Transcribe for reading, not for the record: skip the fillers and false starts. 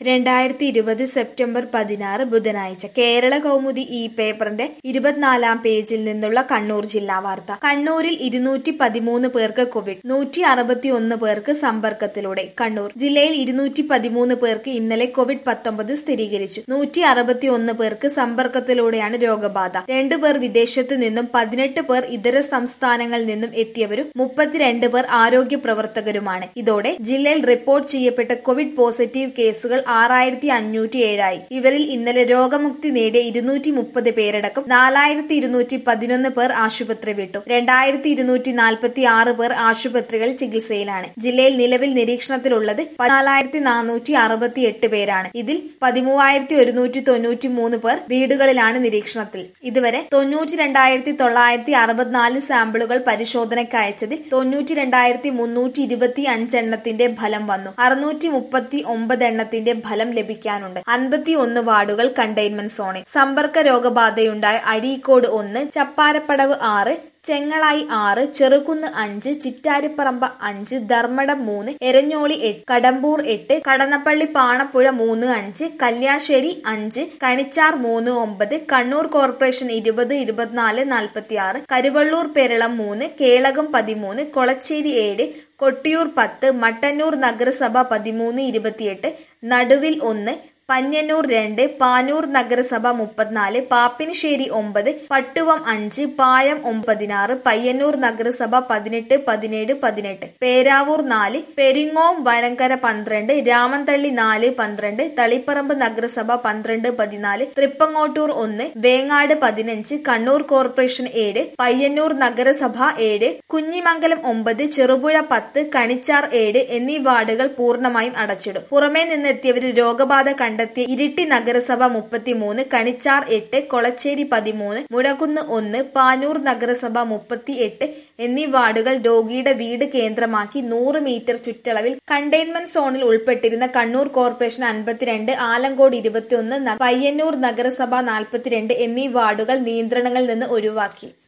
2020 September 16 ബുധനാഴ്ച കേരള കൗമുദി ഈ പേപ്പറിന്റെ 24-ാം പേജിൽ നിന്നുള്ള കണ്ണൂർ ജില്ലാ വാർത്ത. കണ്ണൂരിൽ 213 പേർക്ക് കോവിഡ്, 161 പേർക്ക് സമ്പർക്കത്തിലൂടെ. കണ്ണൂർ ജില്ലയിൽ 213 പേർക്ക് ഇന്നലെ കോവിഡ്-19 സ്ഥിരീകരിച്ചു. 161 പേർക്ക് സമ്പർക്കത്തിലൂടെയാണ് രോഗബാധ. 2 പേർ വിദേശത്തു നിന്നും 18 പേർ ഇതര സംസ്ഥാനങ്ങളിൽ നിന്നും എത്തിയവരും 32 പേർ ആരോഗ്യ പ്രവർത്തകരുമാണ്. ഇതോടെ ജില്ലയിൽ റിപ്പോർട്ട് ചെയ്യപ്പെട്ട കോവിഡ് പോസിറ്റീവ് കേസുകൾ 6507 ആയി. ഇവരിൽ ഇന്നലെ രോഗമുക്തി നേടിയ 230 പേരടക്കം 4211 പേർ ആശുപത്രി വിട്ടു. 2246 പേർ ആശുപത്രികളിൽ ചികിത്സയിലാണ്. ജില്ലയിൽ നിലവിൽ നിരീക്ഷണത്തിലുള്ളത് 14468 പേരാണ്. ഇതിൽ 13193 പേർ വീടുകളിലാണ് നിരീക്ഷണത്തിൽ. ഇതുവരെ 92964 സാമ്പിളുകൾ പരിശോധനയ്ക്ക് അയച്ചതിൽ 92325 എണ്ണത്തിന്റെ ഫലം വന്നു. 639 എണ്ണത്തിന്റെ ഫലം ലഭിക്കാനുണ്ട്. 51 വാർഡുകൾ കണ്ടെയ്ൻമെന്റ് സോണിൽ. സമ്പർക്ക രോഗബാധയുണ്ടായ അഴീക്കോട് 1, ചപ്പാരപ്പടവ് 6, ചെങ്ങളായി 6, ചെറുകുന്ന് 5, ചിറ്റാരിപ്പറമ്പ 5, ധർമ്മടം 3, എരഞ്ഞോളി 8, കടമ്പൂർ 8, കടന്നപ്പള്ളി പാണപ്പുഴ 3, 5, കല്യാശ്ശേരി 5, കണിച്ചാർ 3, 9, കണ്ണൂർ കോർപ്പറേഷൻ 20, 24, 46, കരുവള്ളൂർ പെരളം 3, കേളകം 13, കൊളച്ചേരി 7, കൊട്ടിയൂർ 10, മട്ടന്നൂർ നഗരസഭ 13, 28, നടുവിൽ 1, പന്ന്യന്നൂർ 2, പാനൂർ നഗരസഭ 34, പാപ്പിനിശ്ശേരി 9, പട്ടുവം 5, പായം 16, പയ്യന്നൂർ നഗരസഭ 18, 17, 18, പേരാവൂർ 4, പെരിങ്ങോം വഴങ്കര 12, രാമന്തള്ളി 4, 12, തളിപ്പറമ്പ് നഗരസഭ 12, 14, തൃപ്പങ്ങോട്ടൂർ 1, വേങ്ങാട് 15, കണ്ണൂർ കോർപ്പറേഷൻ 7, പയ്യന്നൂർ നഗരസഭ 7, കുഞ്ഞിമംഗലം 9, ചെറുപുഴ 10, കണിച്ചാർ 7 എന്നീ വാർഡുകൾ പൂർണ്ണമായും അടച്ചിടും. പുറമേ നിന്നെത്തിയവരിൽ രോഗബാധ കണ്ടെത്തിയ ഇരിട്ടി നഗരസഭ 33, കണിച്ചാർ 8, കൊളച്ചേരി 13, മുടക്കുന്ന് 1, പാനൂർ നഗരസഭ 38 എന്നീ വാർഡുകൾ രോഗിയുടെ വീട് കേന്ദ്രമാക്കി 100 മീറ്റർ ചുറ്റളവിൽ കണ്ടെയ്ൻമെന്റ് സോണിൽ ഉൾപ്പെട്ടിരുന്ന കണ്ണൂർ കോർപ്പറേഷൻ 52, ആലങ്കോട് 21, പയ്യന്നൂർ നഗരസഭ 42 എന്നീ വാർഡുകൾ നിയന്ത്രണങ്ങളിൽ നിന്ന് ഒഴിവാക്കി.